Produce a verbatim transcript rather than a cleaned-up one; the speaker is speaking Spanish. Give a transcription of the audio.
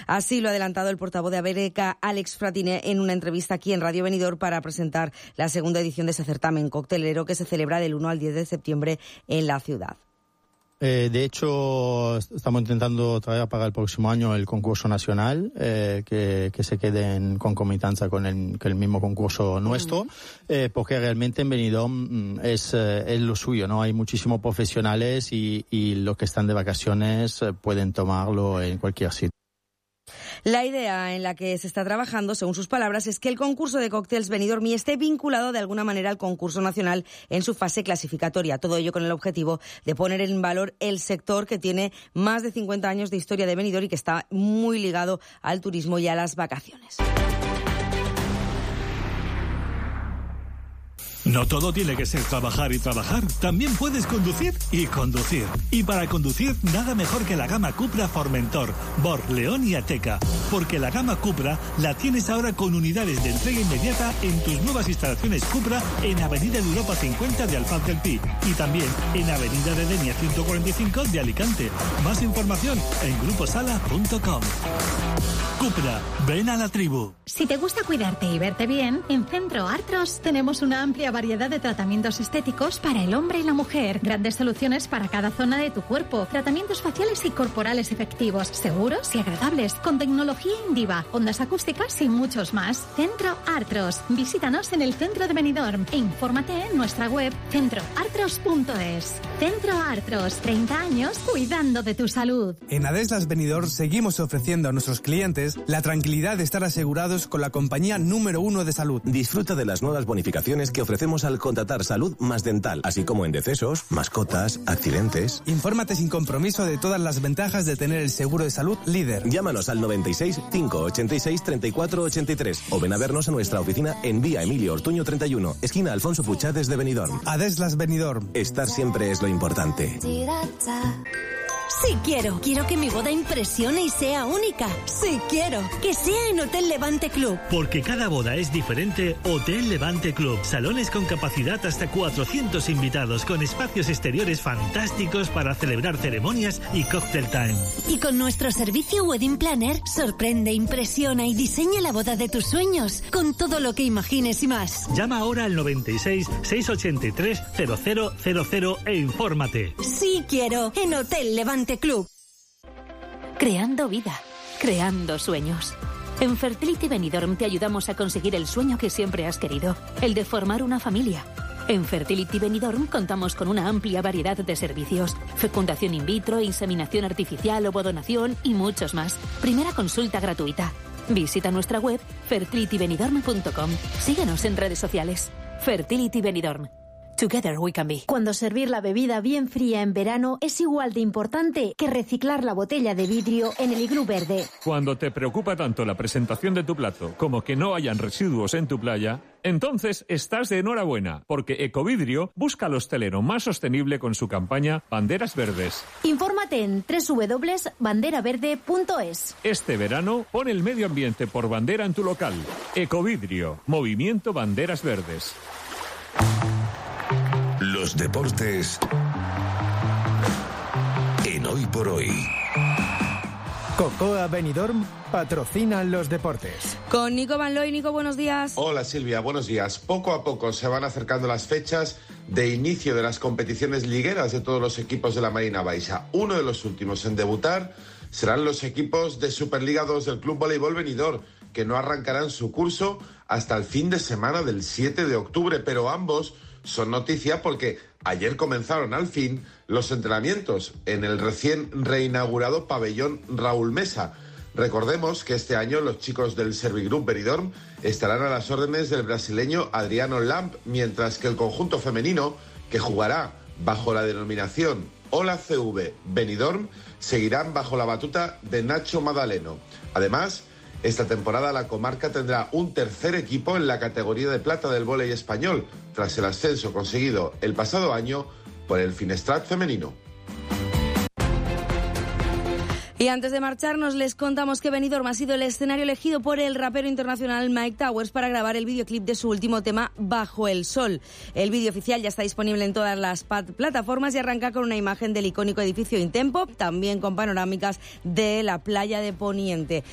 Así lo ha adelantado el portavoz de Abereca, Alex Fratine, en una entrevista aquí en Radio Benidorm para presentar la segunda edición de ese certamen coctelero que se celebra del uno al diez de septiembre en la ciudad. Eh, de hecho, estamos intentando traer para el próximo año el concurso nacional, eh, que, que se quede en concomitancia con el, con el mismo concurso nuestro, eh, porque realmente en Benidorm es, eh, es lo suyo, ¿no? Hay muchísimos profesionales y, y los que están de vacaciones eh, pueden tomarlo en cualquier sitio. La idea en la que se está trabajando, según sus palabras, es que el concurso de cócteles Benidorm esté vinculado de alguna manera al concurso nacional en su fase clasificatoria. Todo ello con el objetivo de poner en valor el sector que tiene más de cincuenta años de historia de Benidorm y que está muy ligado al turismo y a las vacaciones. No todo tiene que ser trabajar y trabajar. También puedes conducir y conducir. Y para conducir, nada mejor que la gama Cupra Formentor, Borg, León y Ateca. Porque la gama Cupra la tienes ahora con unidades de entrega inmediata en tus nuevas instalaciones Cupra en Avenida de Europa cincuenta de Alfaz del Pi. Y también en Avenida de Denia ciento cuarenta y cinco de Alicante. Más información en gruposala punto com. Cupra, ven a la tribu. Si te gusta cuidarte y verte bien, en Centro Artros tenemos una amplia variedad de tratamientos estéticos para el hombre y la mujer. Grandes soluciones para cada zona de tu cuerpo. Tratamientos faciales y corporales efectivos, seguros y agradables, con tecnología Indiva, ondas acústicas y muchos más. Centro Artros. Visítanos en el centro de Benidorm e infórmate en nuestra web centro artros punto es. Centro Artros, treinta años cuidando de tu salud. En Adeslas Benidorm seguimos ofreciendo a nuestros clientes la tranquilidad de estar asegurados con la compañía número uno de salud. Disfruta de las nuevas bonificaciones que ofrecemos al contratar salud más dental, así como en decesos, mascotas, accidentes. Infórmate sin compromiso de todas las ventajas de tener el seguro de salud líder. Llámanos al noventa y seis, cinco ochenta y seis, treinta y cuatro ochenta y tres o ven a vernos a nuestra oficina en Vía Emilio Ortuño treinta y uno, esquina Alfonso Puchades de Benidorm. Adeslas Benidorm. Estar siempre es lo importante. Sí quiero. Quiero que mi boda impresione y sea única. Sí quiero. Que sea en Hotel Levante Club. Porque cada boda es diferente, Hotel Levante Club. Salones con capacidad hasta cuatrocientos invitados, con espacios exteriores fantásticos para celebrar ceremonias y cocktail time. Y con nuestro servicio Wedding Planner, sorprende, impresiona y diseña la boda de tus sueños, con todo lo que imagines y más. Llama ahora al noventa y seis, seiscientos ochenta y tres, cero cero cero cero e infórmate. Sí quiero. En Hotel Levante Club. Creando vida, creando sueños. En Fertility Benidorm te ayudamos a conseguir el sueño que siempre has querido, el de formar una familia. En Fertility Benidorm contamos con una amplia variedad de servicios: fecundación in vitro, inseminación artificial, ovodonación y muchos más. Primera consulta gratuita. Visita nuestra web fertility benidorm punto com. Síguenos en redes sociales. Fertility Benidorm. Together we can be. Cuando servir la bebida bien fría en verano es igual de importante que reciclar la botella de vidrio en el iglú verde. Cuando te preocupa tanto la presentación de tu plato como que no hayan residuos en tu playa, entonces estás de enhorabuena, porque Ecovidrio busca al hostelero más sostenible con su campaña Banderas Verdes. Infórmate en doble u doble u doble u punto bandera verde punto es. Este verano, pon el medio ambiente por bandera en tu local. Ecovidrio, Movimiento Banderas Verdes. Los deportes en Hoy por Hoy. Cocoa Benidorm patrocina los deportes. Con Nico Van Looy. Nico, buenos días. Hola Silvia, buenos días. Poco a poco se van acercando las fechas de inicio de las competiciones ligueras de todos los equipos de la Marina Baixa. Uno de los últimos en debutar serán los equipos de Superliga dos del Club Voleibol Benidorm, que no arrancarán su curso hasta el fin de semana del siete de octubre, pero ambos son noticia porque ayer comenzaron al fin los entrenamientos en el recién reinaugurado pabellón Raúl Mesa. Recordemos que este año los chicos del Servigroup Benidorm estarán a las órdenes del brasileño Adriano Lamp, mientras que el conjunto femenino, que jugará bajo la denominación Ola C V Benidorm, seguirán bajo la batuta de Nacho Madaleno. Además, esta temporada la comarca tendrá un tercer equipo en la categoría de plata del vóley español, tras el ascenso conseguido el pasado año por el Finestrat femenino. Y antes de marcharnos les contamos que Benidorm ha sido el escenario elegido por el rapero internacional Mike Towers para grabar el videoclip de su último tema, Bajo el Sol. El vídeo oficial ya está disponible en todas las plataformas y arranca con una imagen del icónico edificio Intempo, también con panorámicas de la playa de Poniente.